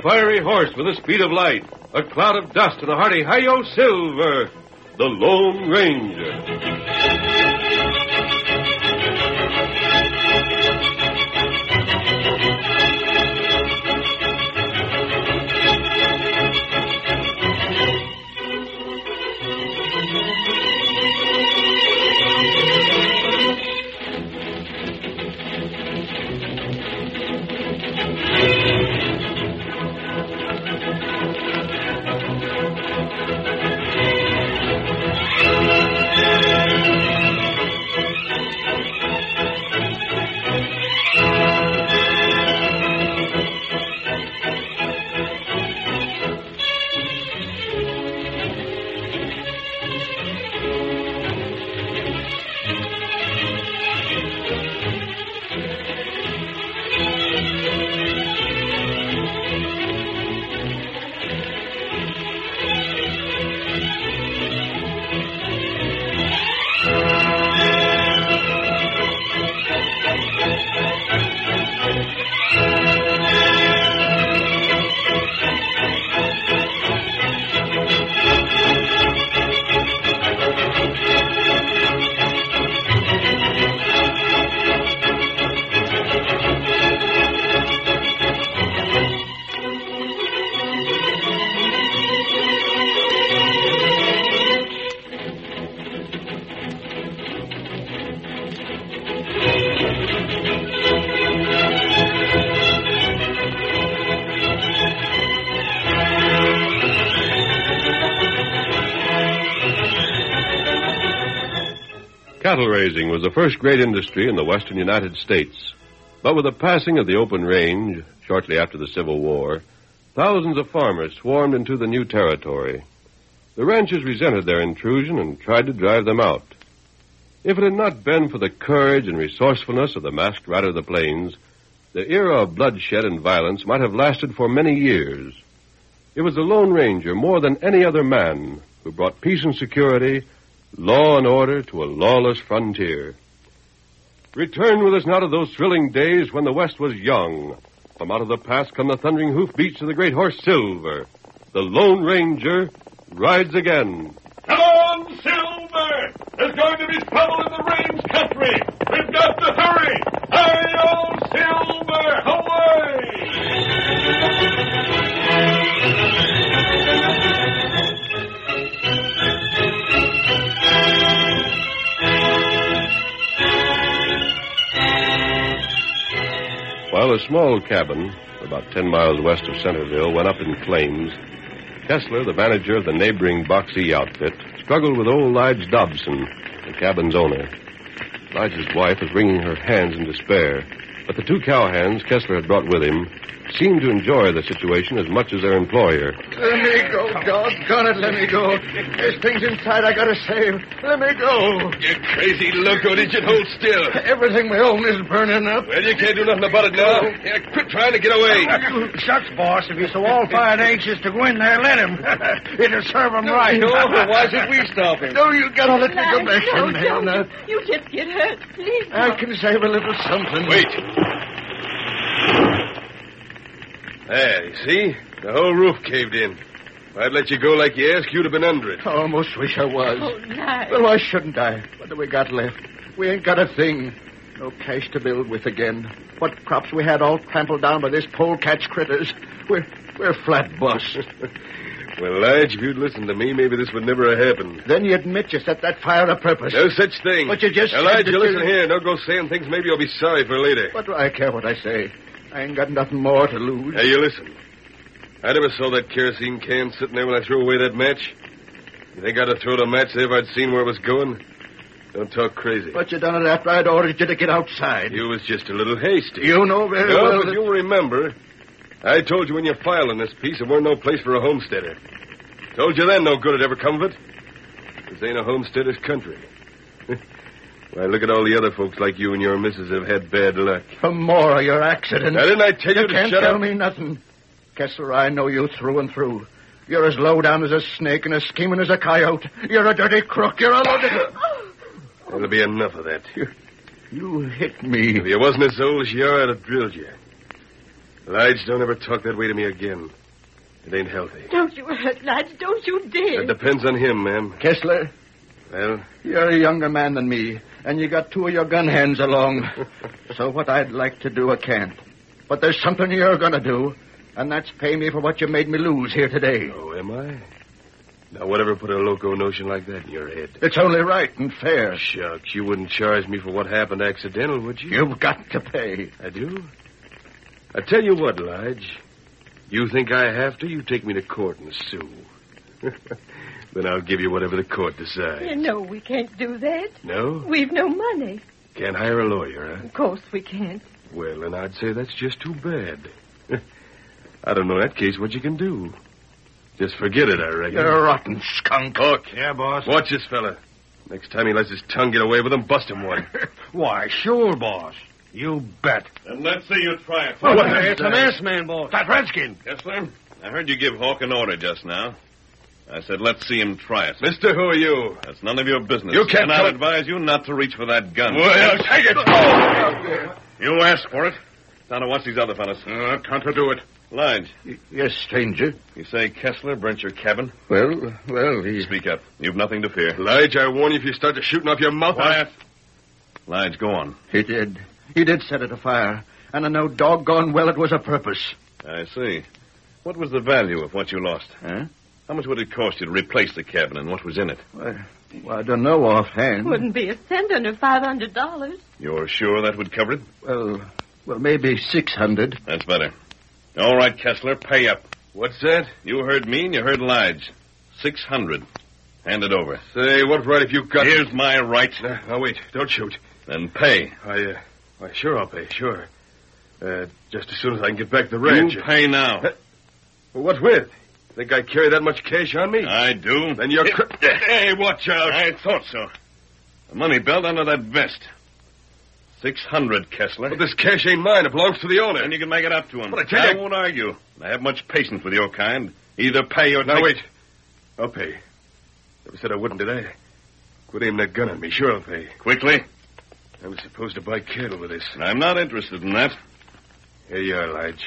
fiery horse with the speed of light, a cloud of dust, and a hearty Hi-Yo Silver, the Lone Ranger. Cattle raising was the first great industry in the western United States. But with the passing of the open range, shortly after the Civil War, thousands of farmers swarmed into the new territory. The ranchers resented their intrusion and tried to drive them out. If it had not been for the courage and resourcefulness of the masked rider of the plains, the era of bloodshed and violence might have lasted for many years. It was the Lone Ranger, more than any other man, who brought peace and security, law and order to a lawless frontier. Return with us now to those thrilling days when the West was young. From out of the past come the thundering hoofbeats of the great horse Silver. The Lone Ranger rides again. Come on, Silver! There's going to be trouble in the range country. We've got to hurry. Hi-yo, Silver! Away! While a small cabin, about 10 miles west of Centerville, went up in flames, Kessler, the manager of the neighboring Boxey outfit, struggled with old Lige Dobson, the cabin's owner. Lige's wife was wringing her hands in despair, but the two cowhands Kessler had brought with him seemed to enjoy the situation as much as their employer. Let me go, doggone it, let me go. There's things inside I gotta save. Let me go. You crazy loco, did you hold still? Everything we own is burning up. Well, you can't do nothing about it now. Yeah, quit trying to get away. Shucks, boss. If he's so all-fired anxious to go in there, let him. It'll serve him right. No, but why should we stop him? No, you gotta let me go back in there now. You just get hurt. Please. I can save a little something. Wait. There, you see? The whole roof caved in. If I'd let you go like you asked, you'd have been under it. I almost wish I was. Oh, nice. Well, why shouldn't I? What do we got left? We ain't got a thing. No cash to build with again. What crops we had all trampled down by this polecat critters. We're flat bust. Well, Lige, if you'd listened to me, maybe this would never have happened. Then you admit you set that fire on purpose. No such thing. But you just now, said Lige, that listen here. Don't go saying things maybe you'll be sorry for later. What do I care what I say? I ain't got nothing more to lose. Hey, you listen. I never saw that kerosene can sitting there when I threw away that match. You think I'd have thrown a match there if I'd seen where it was going? Don't talk crazy. But you done it after I'd ordered you to get outside. You was just a little hasty. You know very no, well but you'll remember. I told you when you filing this piece, it weren't no place for a homesteader. Told you then no good had ever come of it. This ain't a homesteader's country. Why, look at all the other folks like you and your missus have had bad luck. Some more of your accidents. Now, didn't I tell you to can't shut tell up? me nothing. Kessler, I know you through and through. You're as low down as a snake and as scheming as a coyote. You're a dirty crook. You're a loaded... There'll be enough of that. You hit me. If you wasn't as old as you are, I'd have drilled you. Lige, don't ever talk that way to me again. It ain't healthy. Don't you hurt, Lige. Don't you dare. That depends on him, ma'am. Kessler, Well, you're a younger man than me, and you got two of your gun hands along. So what I'd like to do, I can't. But there's something you're going to do, and that's pay me for what you made me lose here today. oh, am I? Now, whatever put a loco notion like that in your head? It's only right and fair. Shucks, you wouldn't charge me for what happened accidental, would you? You've got to pay. I do? I tell you what, Lige. You think I have to, you take me to court and sue. Then I'll give you whatever the court decides. No, we can't do that. No? We've no money. Can't hire a lawyer, huh? Of course we can't. Well, then I'd say that's just too bad. I don't know in that case what you can do. Just forget it, I reckon. You're a rotten skunk. Hook. Yeah, boss. Watch this fella. Next time he lets his tongue get away with him, bust him one. Why, sure, boss. You bet. And let's see you try it. It's a mess, man, boss. That redskin. Kessler, I heard you give Hawk an order just now. I said, let's see him try it. Mister, who are you? That's none of your business. You can't And I'll come- advise you not to reach for that gun. Well, take it. You asked for it. Now to watch these other fellas. Can't do it. Lige, Yes, stranger. you say Kessler burnt your cabin? Well, he... Speak up. You've nothing to fear. Lige, I warn you, if you start to shooting off your mouth... Quiet. Lige, go on. He did. He did set it afire. And I know doggone well it was a purpose. I see. What was the value of what you lost? Huh? How much would it cost you to replace the cabin and what was in it? Well, I don't know offhand. Wouldn't be a cent under $500. You're sure that would cover it? Well, maybe 600. That's better. All right, Kessler, pay up. What's that? You heard me and you heard Lige. 600. Hand it over. Say, what right have you got... Here's my right. Now, wait. Don't shoot. Then pay. Why, sure, I'll pay, sure. Just as soon as I can get back to the ranch. You pay now. Well, what with? Think I carry that much cash on me? I do. Then you're... Hey, watch out. I thought so. The money belt under that vest. 600, Kessler. But this cash ain't mine. It belongs to the owner. And you can make it up to him. But I tell you... won't argue. I have much patience with your kind. Either pay or... Now, wait. I'll pay. Never said I wouldn't, did I? Quit aiming that gun at me. Sure, I'll pay. Quickly. I was supposed to buy cattle with this. I'm not interested in that. Here you are, Lige.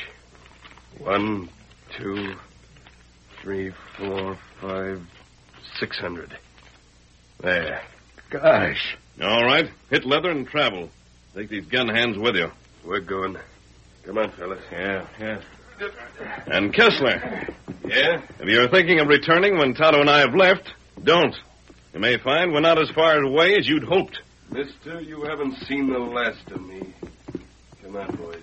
1, 2, 3, 4, 5, 600. There. Gosh. All right. Hit leather and travel. Take these gun hands with you. We're going. Come on, fellas. Yeah. And Kessler, Yeah? if you're thinking of returning when Tonto and I have left, don't. You may find we're not as far away as you'd hoped. Mister, you haven't seen the last of me. Come on, boys.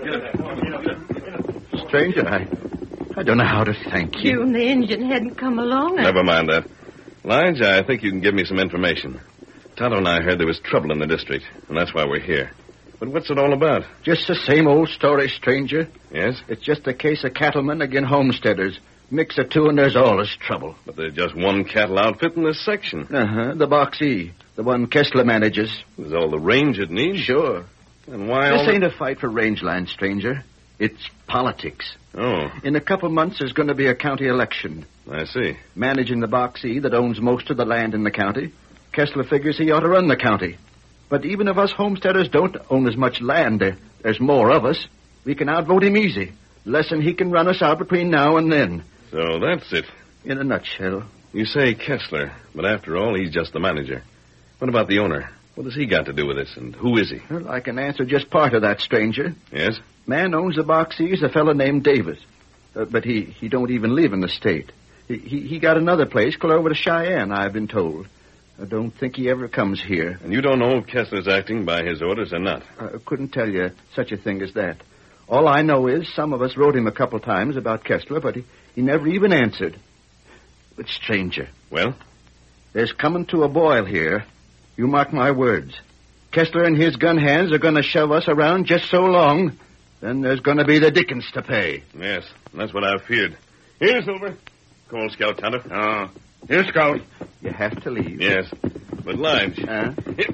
Stranger, I don't know how to thank you. You and the engine hadn't come along. Never mind that. Lige, I think you can give me some information. Tonto and I heard there was trouble in the district, and that's why we're here. But what's it all about? Just the same old story, stranger. Yes? It's just a case of cattlemen against homesteaders. Mix the two and there's always trouble. But there's just one cattle outfit in this section. Uh-huh. The Box E. The one Kessler manages. There's all the range it needs. Sure. And why all This ain't a fight for rangeland, stranger. It's politics. Oh, In a couple months, there's going to be a county election. I see. Managing the Box E that owns most of the land in the county, Kessler figures he ought to run the county. But even if us homesteaders don't own as much land, there's more of us. We can outvote him easy. Less than he can run us out between now and then. So that's it. In a nutshell. You say Kessler, but after all, he's just the manager. What about the owner? What has he got to do with this, and who is he? Well, I can answer just part of that, stranger. Yes? Man owns the Box E is a fellow named Davis. But he don't even live in the state. He got another place clear over to Cheyenne, I've been told. I don't think he ever comes here. And you don't know if Kessler's acting by his orders or not? I couldn't tell you such a thing as that. All I know is some of us wrote him a couple times about Kessler, but he never even answered. But, stranger, Well? there's coming to a boil here. You mark my words. Kessler and his gun hands are going to shove us around just so long. Then there's going to be the dickens to pay. Yes, that's what I feared. Here, Silver. Call Scout Tonto. Oh. Here, Scout. You have to leave. Yes. But, Lige, Huh?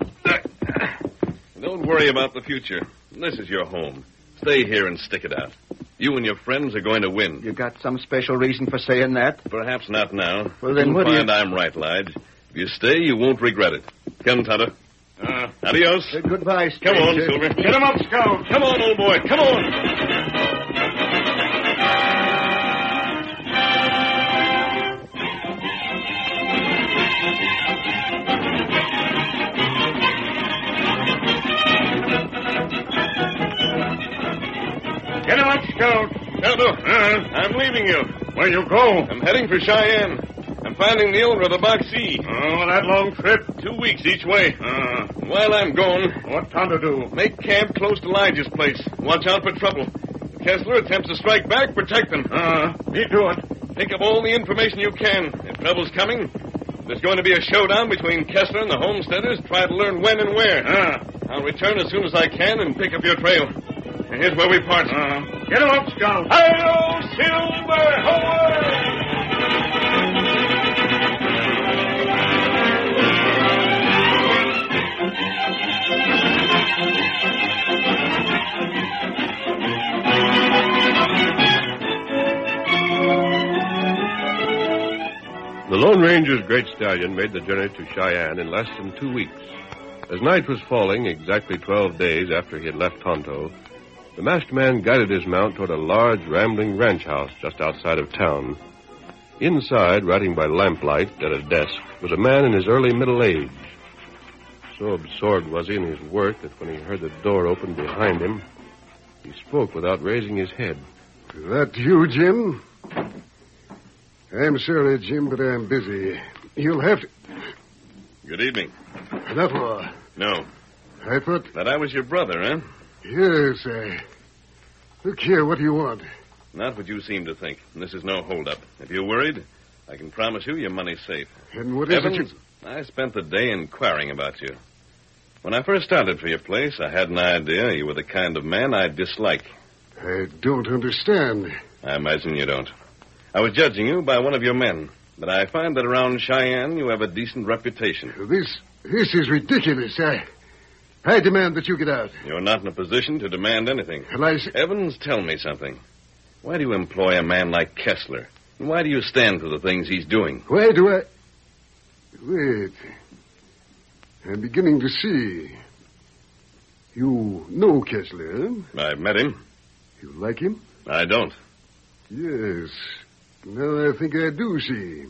don't worry about the future. This is your home. Stay here and stick it out. You and your friends are going to win. You got some special reason for saying that? Perhaps not now. Well, then You'll what do you- find I'm right, Lige. If you stay, you won't regret it. Come, Tonto. Adios. Goodbye, Come on, stranger. Silver. Get him up, Scout. Come on, old boy. Come on. Scout. Tonto, I'm leaving you. Where you go? I'm heading for Cheyenne. I'm finding the owner of the Box C. Oh, that long trip? 2 weeks each way. While I'm going, What Tonto do? make camp close to Elijah's place. Watch out for trouble. If Kessler attempts to strike back, protect him. Me do it. Pick up all the information you can. If trouble's coming, if there's going to be a showdown between Kessler and the homesteaders, try to learn when and where. I'll return as soon as I can and pick up your trail. And here's where we part. Get him up, Scout. Hi-yo, Silver! Away! The Lone Ranger's great stallion made the journey to Cheyenne in less than 2 weeks. As night was falling, exactly 12 days after he had left Tonto, the masked man guided his mount toward a large, rambling ranch house just outside of town. Inside, writing by lamplight at a desk, was a man in his early middle age. So absorbed was he in his work that when he heard the door open behind him, he spoke without raising his head. That you, Jim? I'm sorry, Jim, but I'm busy. You'll have to... Good evening. That war. No. I thought... That I was your brother, huh? Yes, Look here, what do you want? Not what you seem to think. This is no holdup. If you're worried, I can promise you your money's safe. And what is Evans, it I spent the day inquiring about you. When I first started for your place, I had an idea you were the kind of man I'd dislike. I don't understand. I imagine you don't. I was judging you by one of your men, but I find that around Cheyenne you have a decent reputation. This is ridiculous. I demand that you get out. You're not in a position to demand anything. And Evans, tell me something. Why do you employ a man like Kessler? And why do you stand for the things he's doing? Why do I... Wait. I'm beginning to see. You know Kessler, huh? I've met him. You like him? I don't. Yes. Now I think I do see.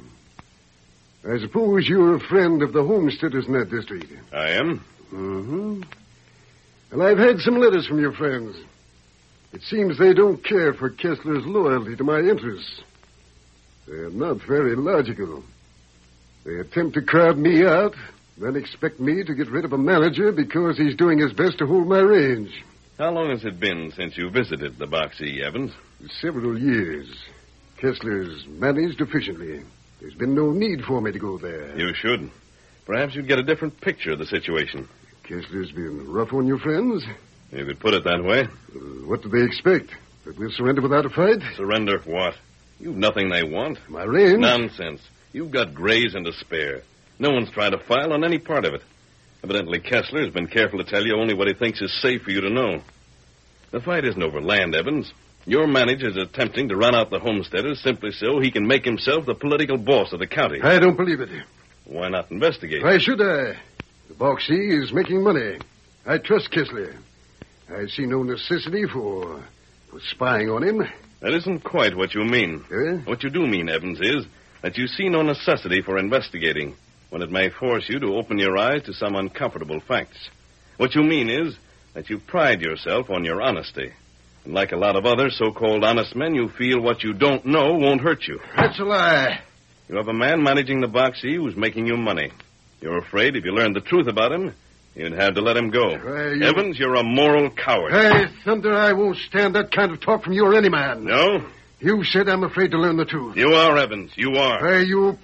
I suppose you're a friend of the homesteaders in that district. I am? Mm-hmm. Well, I've had some letters from your friends. It seems they don't care for Kessler's loyalty to my interests. They're not very logical. They attempt to crowd me out, then expect me to get rid of a manager because he's doing his best to hold my range. How long has it been since you visited the Box C, Evans? Several years. Kessler's managed efficiently. There's been no need for me to go there. You should. Perhaps you'd get a different picture of the situation. Kessler's been rough on your friends? You could put it that way. What do they expect? That we'll surrender without a fight? Surrender what? You've nothing they want. My range? Nonsense. You've got grays and to spare. No one's trying to file on any part of it. Evidently, Kessler has been careful to tell you only what he thinks is safe for you to know. The fight isn't over land, Evans. Your manager's attempting to run out the homesteaders simply so he can make himself the political boss of the county. I don't believe it. Why not investigate? Why should I? The Box C is making money. I trust Kessler. I see no necessity for spying on him. That isn't quite what you mean. What you do mean, Evans, is that you see no necessity for investigating when it may force you to open your eyes to some uncomfortable facts. What you mean is that you pride yourself on your honesty. And like a lot of other so-called honest men, you feel what you don't know won't hurt you. That's a lie. You have a man managing the Box C who's making you money. You're afraid if you learned the truth about him, you'd have to let him go. Evans, you're a moral coward. Hey, Thunder, I won't stand that kind of talk from you or any man. No? You said I'm afraid to learn the truth. You are, Evans. You are. Hey, you...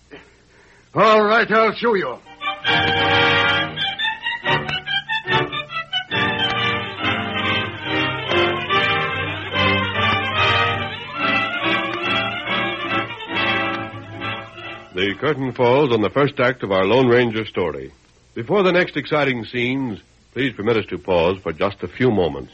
All right, I'll show you. The curtain falls on the first act of our Lone Ranger story. Before the next exciting scenes, please permit us to pause for just a few moments.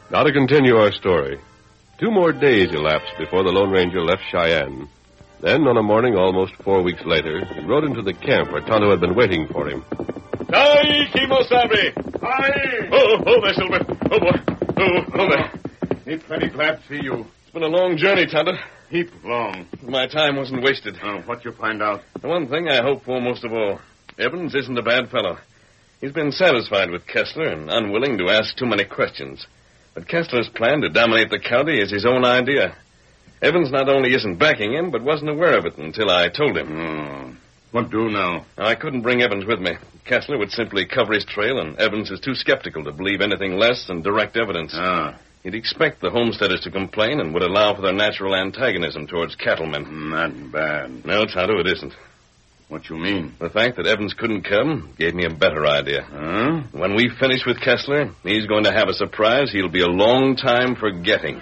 Now to continue our story. 2 more days elapsed before the Lone Ranger left Cheyenne. Then, on a morning almost 4 weeks later, he rode into the camp where Tonto had been waiting for him. Hi, Kimosabe! Hi! Oh, there, Silver. Oh, boy. Oh, there. Me plenty glad to see you. It's been a long journey, Tonto. Heap long. My time wasn't wasted. Oh, what you find out? The one thing I hope for most of all, Evans isn't a bad fellow. He's been satisfied with Kessler and unwilling to ask too many questions. But Kessler's plan to dominate the county is his own idea. Evans not only isn't backing him, but wasn't aware of it until I told him. What do now? I couldn't bring Evans with me. Kessler would simply cover his trail, and Evans is too skeptical to believe anything less than direct evidence. He'd expect the homesteaders to complain and would allow for their natural antagonism towards cattlemen. Not bad. No, Tonto, it isn't. What you mean? The fact that Evans couldn't come gave me a better idea. Huh? When we finish with Kessler, he's going to have a surprise he'll be a long time forgetting.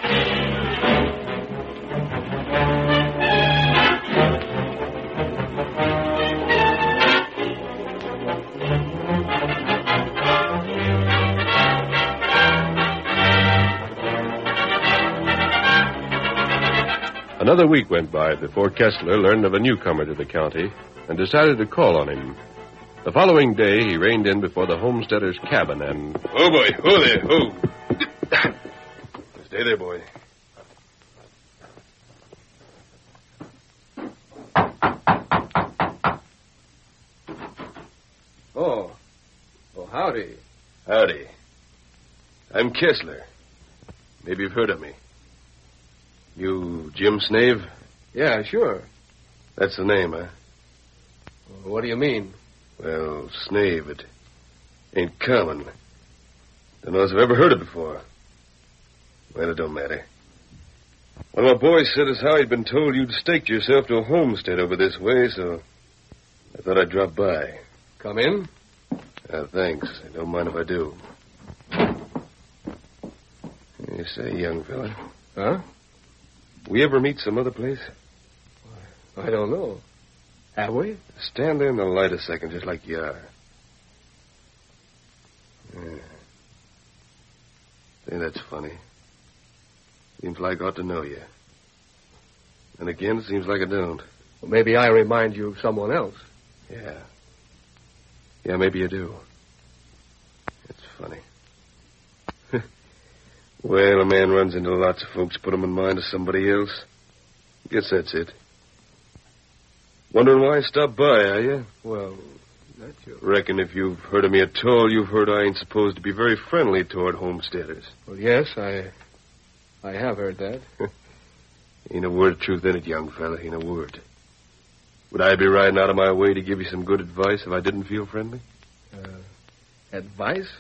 Another week went by before Kessler learned of a newcomer to the county and decided to call on him. The following day, he reined in before the homesteader's cabin and... Oh, boy. Oh, there. Oh. Stay there, boy. Oh, howdy. Howdy. I'm Kessler. Maybe you've heard of me. You Jim Snave? Yeah, sure. That's the name, huh? What do you mean? Well, Snave, it ain't common. Don't know if I've ever heard it before. Well, it don't matter. One of my boys said as how he'd been told you'd staked yourself to a homestead over this way, so I thought I'd drop by. Come in? Thanks. I don't mind if I do. You say, young fella. Huh? We ever meet some other place? I don't know. Have we? Stand there in the light a second, just like you are. Yeah. Say, that's funny. Seems like I ought to know you. And again, it seems like I don't. Well, maybe I remind you of someone else. Yeah. Yeah, maybe you do. It's funny. Well, a man runs into lots of folks, put them in mind of somebody else. Guess that's it. Wondering why I stopped by, are you? Well, that's your... Reckon if you've heard of me at all, you've heard I ain't supposed to be very friendly toward homesteaders. Well, yes, I have heard that. Ain't a word of truth in it, young fella. Ain't a word. Would I be riding out of my way to give you some good advice if I didn't feel friendly? Advice?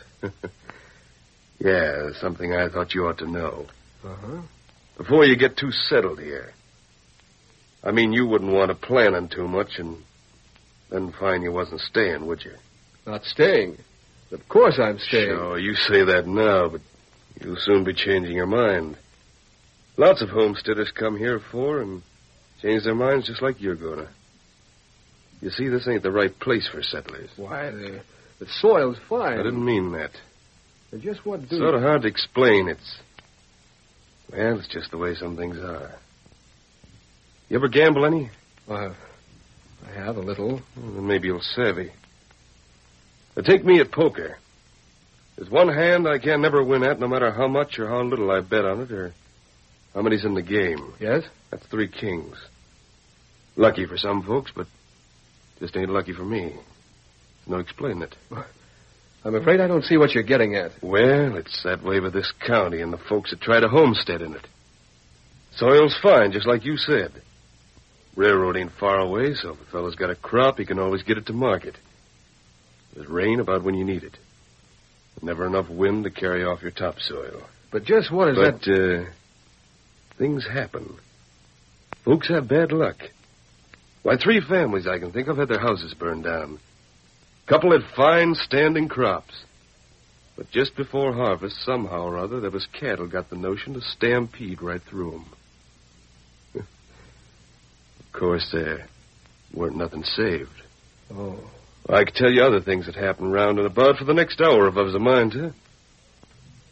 Yeah, something I thought you ought to know. Uh-huh. Before you get too settled here. I mean, you wouldn't want to plan on too much and then find you wasn't staying, would you? Not staying. Of course I'm staying. Sure, you say that now, but you'll soon be changing your mind. Lots of homesteaders come here for and change their minds just like you're gonna. You see, this ain't the right place for settlers. Why, the soil's fine. I didn't mean that. Just what do Sort of hard to explain. Well, it's just the way some things are. You ever gamble any? I have a little. Well, then maybe you'll savvy. Now, take me at poker. There's one hand I can never win at, no matter how much or how little I bet on it, or how many's in the game. Yes? That's 3 kings. Lucky for some folks, but just ain't lucky for me. No explaining it. I'm afraid I don't see what you're getting at. Well, it's that way with this county and the folks that try to homestead in it. Soil's fine, just like you said. Railroad ain't far away, so if a fellow's got a crop, he can always get it to market. There's rain about when you need it. Never enough wind to carry off your topsoil. But just what is that... But, things happen. Folks have bad luck. Why, 3 families I can think of had their houses burned down. Couple had fine standing crops. But just before harvest, somehow or other, there was cattle got the notion to stampede right through them. Of course, there weren't nothing saved. Oh. I could tell you other things that happened round and about for the next hour if I was a mind to. But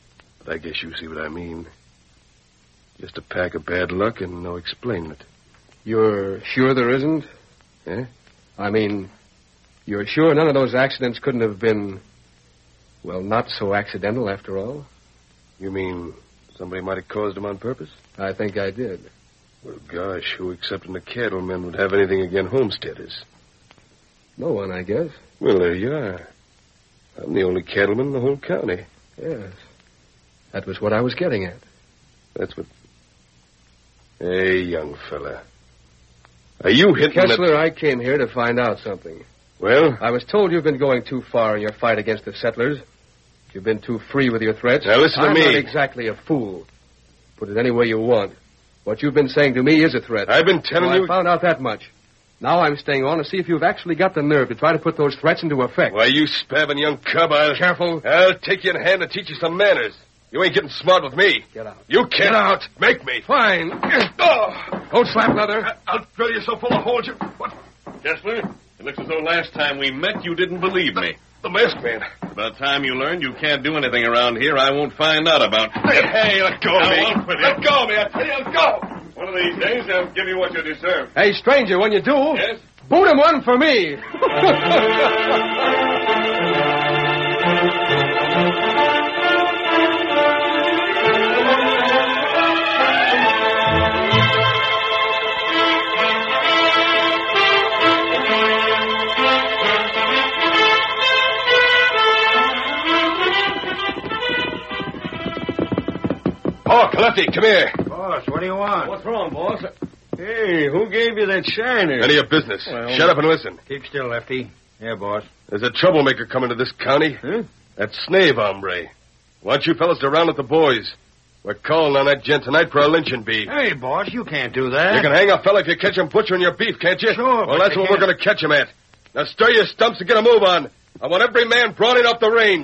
I guess you see what I mean. Just a pack of bad luck and no explaining it. You're sure there isn't? Eh? I mean, you're sure none of those accidents couldn't have been, well, not so accidental after all? You mean somebody might have caused them on purpose? I think I did. Well, gosh, who excepting the cattlemen would have anything against homesteaders? No one, I guess. Well, there you are. I'm the only cattleman in the whole county. Yes. That was what I was getting at. That's what... Hey, young fella. Are you hitting Kessler, I came here to find out something. Well? I was told you've been going too far in your fight against the settlers. You've been too free with your threats. Now, listen to me. I'm not exactly a fool. Put it any way you want. What you've been saying to me is a threat. I've been telling you... I found out that much. Now I'm staying on to see if you've actually got the nerve to try to put those threats into effect. Why, you spavined young cub, Careful. I'll take you in hand and teach you some manners. You ain't getting smart with me. Get out. You can't. Get out. Make me. Fine. Oh. Don't slap, Leather. I'll drill you so full of holes you... What? Kessler, it looks as though last time we met you didn't believe me. The masked man. By the time you learned you can't do anything around here, I won't find out about... Hey, let go of me. I'll quit you. Let go of me. I tell you, let go. One of these days, I'll give you what you deserve. Hey, stranger, when you do... Yes? Boot him one for me. Oh, Lefty, come here. Boss, what do you want? What's wrong, boss? Hey, who gave you that shiner? None of your business. Well, Shut up and listen. Keep still, Lefty. Yeah, boss. There's a troublemaker coming to this county. Huh? That Snave hombre. Want you fellas to round up the boys. We're calling on that gent tonight for a lynching bee. Hey, boss, you can't do that. You can hang a fella if you catch him butchering your beef, can't you? Sure, Well, but that's you what we're can't- going to catch him at. Now stir your stumps and get a move on. I want every man brought in off the range.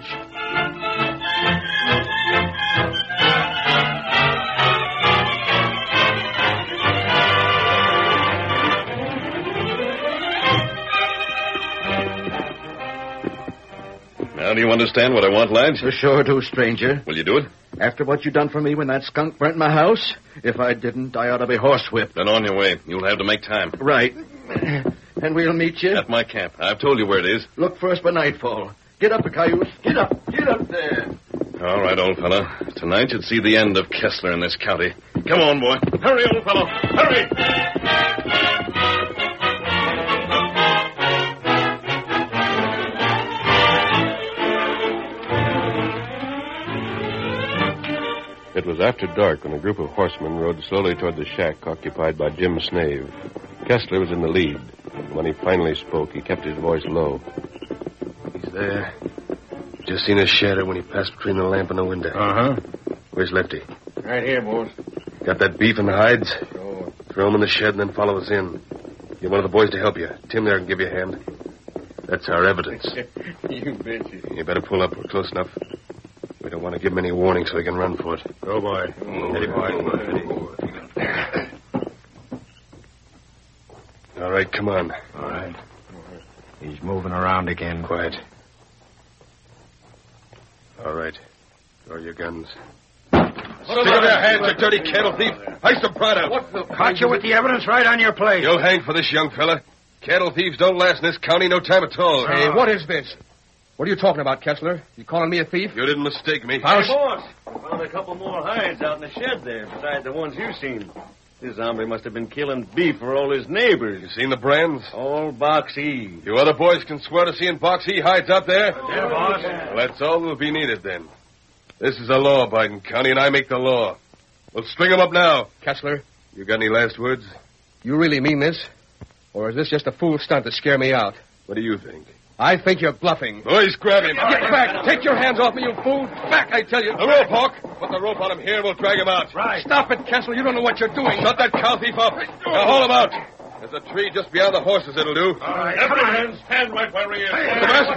Now, do you understand what I want, lads? For sure do, stranger. Will you do it? After what you done for me when that skunk burnt my house, if I didn't, I ought to be horsewhipped. Then on your way. You'll have to make time. Right. And we'll meet you. At my camp. I've told you where it is. Look for us by nightfall. Get up, Cayuse. Get up. Get up there. All right, old fellow. Tonight you'd see the end of Kessler in this county. Come on, boy. Hurry, old fellow. Hurry! It was after dark when a group of horsemen rode slowly toward the shack occupied by Jim Snave. Kessler was in the lead. When he finally spoke, he kept his voice low. He's there. Just seen his shadow when he passed between the lamp and the window. Uh-huh. Where's Lefty? Right here, boss. Got that beef and the hides? Sure. Throw him in the shed and then follow us in. Get one of the boys to help you. Tim there can give you a hand. That's our evidence. You betcha. You better pull up. We're close enough. We don't want to give him any warning so he can run for it. Go, boy. Steady, boy. All right, come on. All right. He's moving around again. Quiet. All right. Throw your guns. Stick up your hands, you dirty cattle thief. Heist the prod out. Caught you with the evidence right on your plate. You'll hang for this, young fella. Cattle thieves don't last in this county no time at all. Hey, what is this? What are you talking about, Kessler? You calling me a thief? You didn't mistake me. House? Boss, we found a couple more hides out in the shed there, besides the ones you've seen. This hombre must have been killing beef for all his neighbors. You seen the brands? All Box E. You other boys can swear to seeing Box E hides out there? Yeah, boss. Well, that's all that'll be needed then. This is a law-abiding county, and I make the law. We'll string 'em up now. Kessler, You got any last words? you really mean this? Or is this just a fool stunt to scare me out? What do you think? I think you're bluffing. Boys, grab him. Get back! Take your hands off me, you fool! Back, I tell you! The rope, Hawk. Put the rope on him here, and we'll drag him out. Right. Stop it, Kessler! You don't know what you're doing! Shut that cow thief up. Now haul him out. There's a tree just beyond the horses, it'll do. All right. Every hand, stand right where he is. The masked man.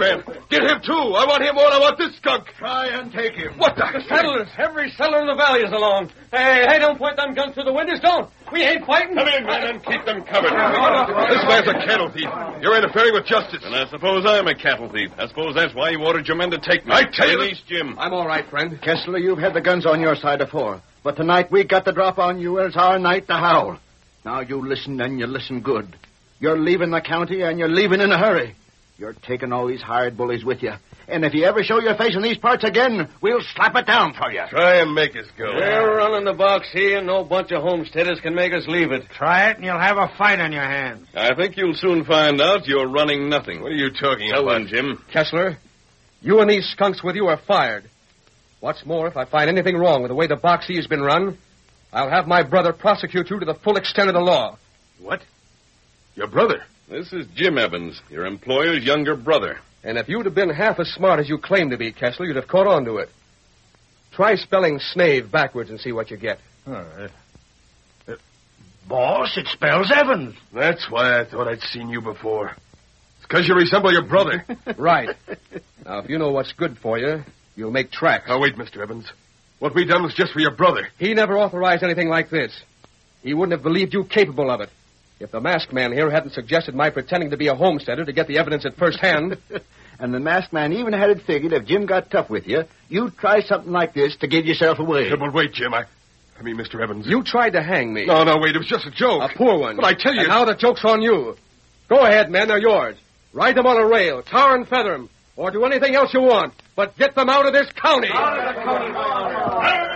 Get him, too. I want him more than I want this skunk. Try and take him. What the? The settlers. Every settler in the valley is along. Hey, don't point them guns through the windows. Don't. We ain't fighting. Come in, men, and keep them covered. This man's a cattle thief. You're interfering with justice. And I suppose I'm a cattle thief. I suppose that's why you ordered your men to take me. I tell you... Release Jim. I'm all right, friend. Kessler, you've had the guns on your side before. But tonight we got the drop on you, and it's our night to howl. Now you listen, and you listen good. You're leaving the county, and you're leaving in a hurry. You're taking all these hired bullies with you. And if you ever show your face in these parts again, we'll slap it down for you. Try and make us go. We're running the box here, and no bunch of homesteaders can make us leave it. Try it, and you'll have a fight on your hands. I think you'll soon find out you're running nothing. What are you talking Tell about? them, Jim. Kessler, you and these skunks with you are fired. What's more, if I find anything wrong with the way the box has been run, I'll have my brother prosecute you to the full extent of the law. What? Your brother? This is Jim Evans, your employer's younger brother. And if you'd have been half as smart as you claim to be, Kessler, you'd have caught on to it. Try spelling Snave backwards and see what you get. Boss, it spells Evans. That's why I thought I'd seen you before. It's because you resemble your brother. Right. Now, if you know what's good for you, you'll make tracks. Now, wait, Mr. Evans. What we done was just for your brother. He never authorized anything like this. He wouldn't have believed you capable of it. If the masked man here hadn't suggested my pretending to be a homesteader to get the evidence at first hand. And the masked man even had it figured if Jim got tough with you, you'd try something like this to give yourself away. Yeah, but wait, Jim. I mean, Mr. Evans. You tried to hang me. No, wait. It was just a joke. A poor one. But I tell you... And now the joke's on you. Go ahead, men. They're yours. Ride them on a rail, tar and feather them, or do anything else you want. But get them out of this county. Out of the county.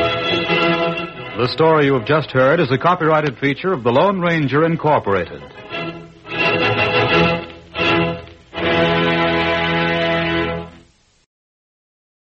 The story you have just heard is a copyrighted feature of the Lone Ranger Incorporated.